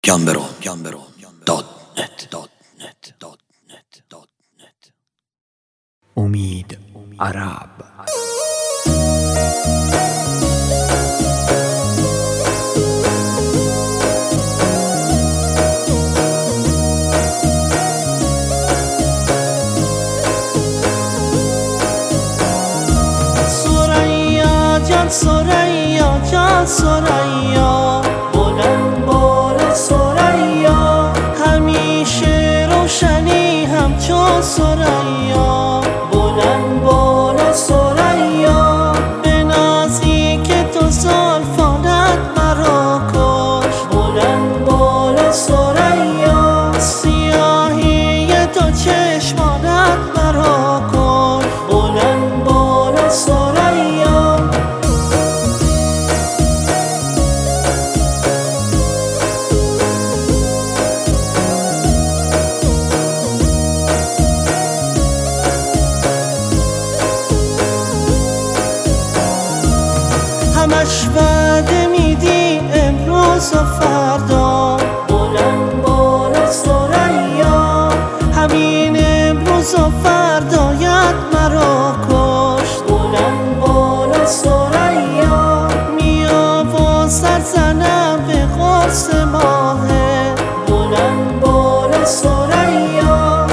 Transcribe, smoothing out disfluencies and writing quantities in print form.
امید عرب. ثریا جان ثریا بلند بالا ثریا همیشه روشنی همچون ثریا بلند بالا ثریا به نازی که تو زلفانت مرا کش بلند بالا ثریا سیاهی تو چشمانت مرا کش بلند بالا ثریا همش وعده میدی امروز و فردا بلند بالا ثریا همین امروز و فردایت مرا کشت بلند بالا ثریا میا و سرزنه